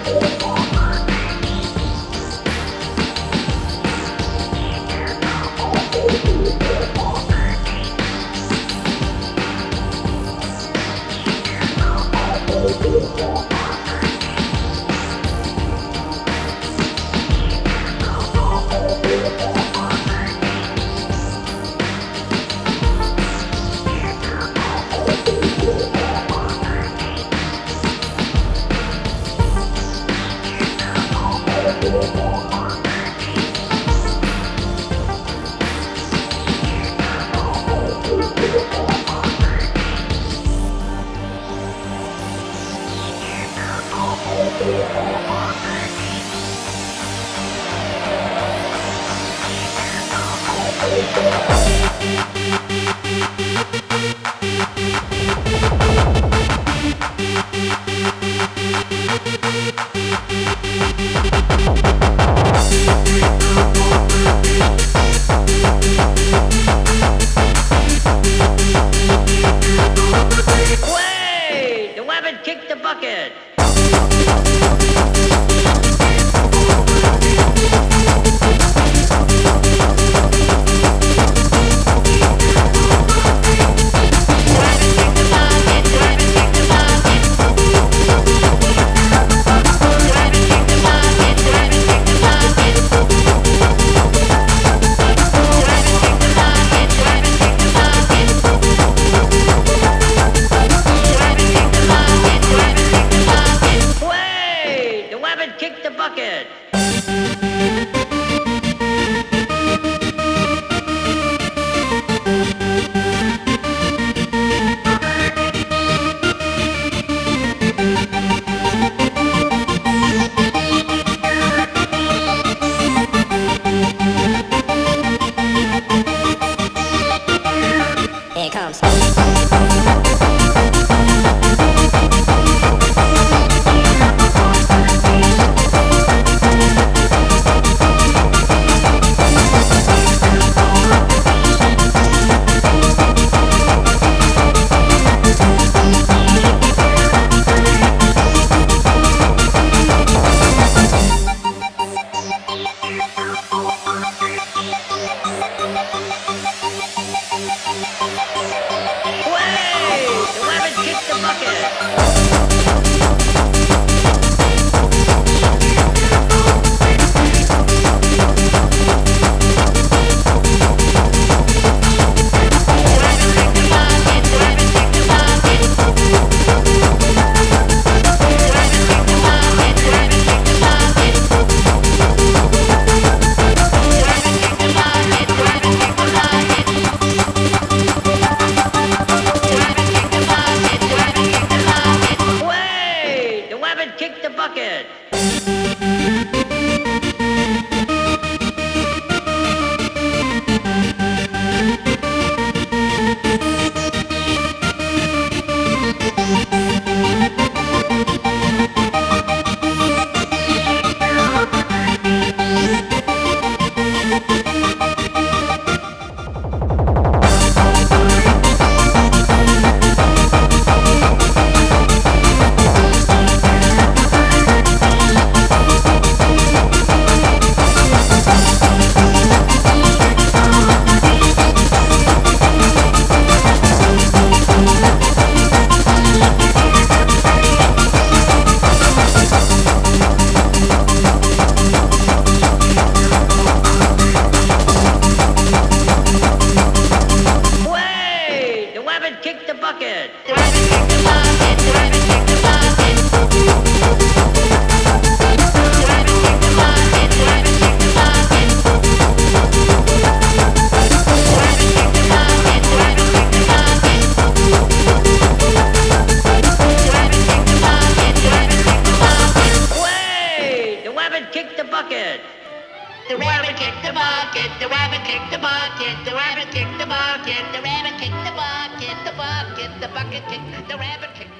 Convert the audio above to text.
Wait! The rabbit kicked the bucket! Wait! The rabbit kicked the bucket! Here it comes. Wait! The rabbit kicked the bucket! Wait! The rabbit kicked the bucket! Wait! The rabbit kicked the bucket! Wait! The rabbit kicked the bucket! The rabbit kicked the bucket, the rabbit kicked the bucket, the rabbit kicked the bucket, the rabbit kicked the bucket, the bucket kicked, the rabbit kicked